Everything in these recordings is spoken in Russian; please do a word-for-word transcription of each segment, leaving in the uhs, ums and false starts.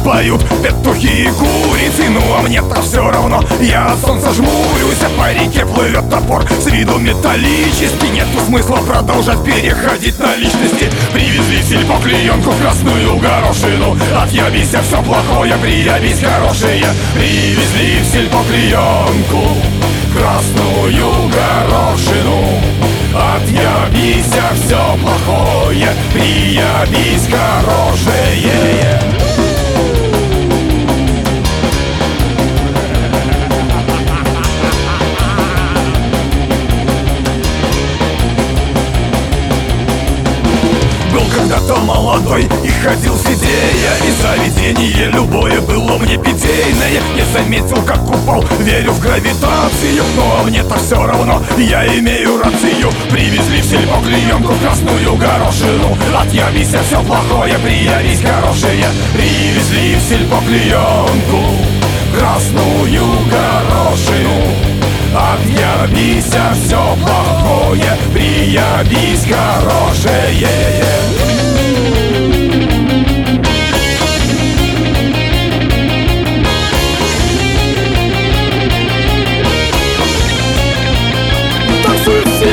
поют петухи и курицы. Ну а мне-то все равно, я от солнца жмурюсь, а по реке плывет топор с виду металлический. Нету смысла продолжать переходить на личности. Привезли в сельпо клеенку, красную горошину. Отъебись, а все плохое, приебись хорошее. Привезли в сельпо клеенку, красную горошину. Отъебись, а все плохое, приебись хорошее. Когда-то молодой и ходил сидея, и заведение любое было мне питейное. Не заметил, как упал, верю в гравитацию, но мне-то все равно, я имею рацию. Привезли в сельпо клеенку, красную горошину. Отъебись, а все плохое, приебись хорошее. Привезли в сельпо клеенку, красную горошину. Отъебись, а все плохое, приебись хорошее. Танцуют все!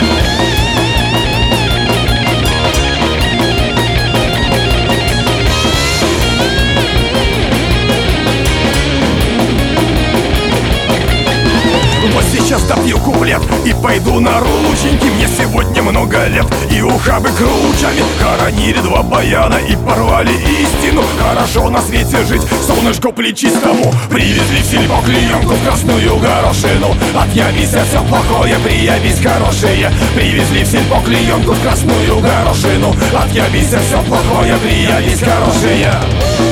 Вот сейчас допью куплет и пойду на рученьки. Мне сегодня много лет, и ухабы кручами. Хоронили два баяна и порвали истину. Хорошо на свете жить, солнышку плечистому. Привезли в сельпо клеенку, красную горошину. Отъебись, а все плохое, приебись хорошее. Привезли в сельпо клеенку, красную горошину. Отъебись, а все плохое, приебись хорошее.